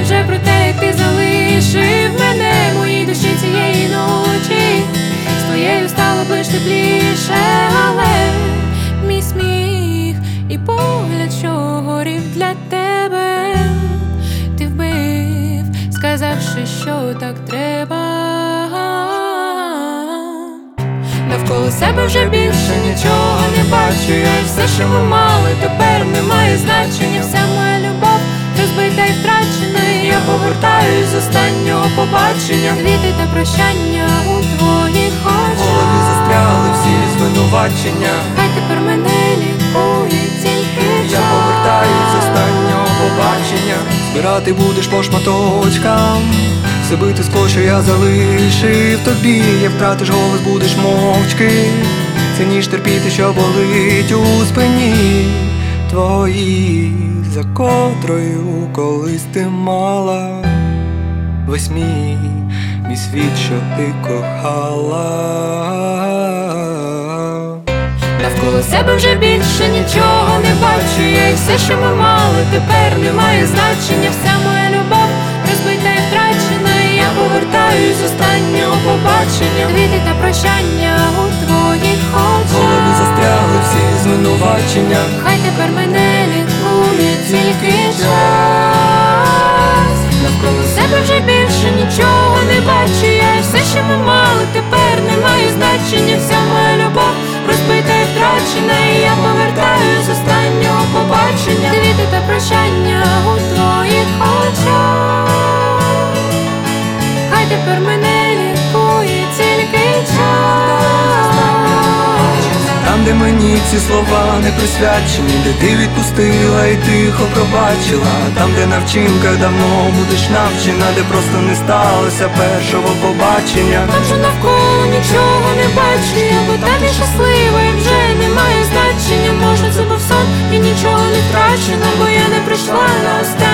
вже про те, як ти залишив мене в моїй душі цієї ночі. З твоєю стало ближ тепліше, але мій сміх і погляд, що горів для тебе, ти вбив, сказавши, що так треба. Навколо себе вже більше нічого не бачу я, і все, що ми мали, тепер не має значення. Вся моя любов розбита і втрачена, і я повертаюсь з останнього побачення. Квіти та прощання у твоїх очах, в голові застряли всі звинувачення. хай тепер мене лікує тільки час. Я повертаюсь з останнього побачення. Збирати будеш по шматочкам все бите скло, що я залишив тобі. Як втратиш голос, будеш мовчки, це ніж терпіти, що болить у спині твої, за котрою колись ти мала весь мій світ, що ти кохала. Навколо себе вже більше нічого не бачу я, і все, що ми мали, тепер не має значення. Вся моя любов розбита і втрачена, і я повертаюсь з останнього побачення. Квіти та прощання у твоїх очах, В голові застряли всі звинувачення. хай тепер мене лікує тільки час. Навколо себе вже більше нічого не бачу я, і все, що ми мали, тепер не має значення. Вся моя любов розбита і втрачена, і я повертаюсь з останнього побачення. Квіти та прощання у твоїх очах, хай тепер мене лікує тільки час. Там, де мені ці слова не присвячені, де ти відпустила і тихо пробачила. Там, де на вчинках давно будеш навчена, де просто не сталося першого побачення. Там же навколо нічого не бачу я, бо так і щаслива, і вже немає значення. Може це був сон і нічого не втрачено, бо я не прийшла на останнє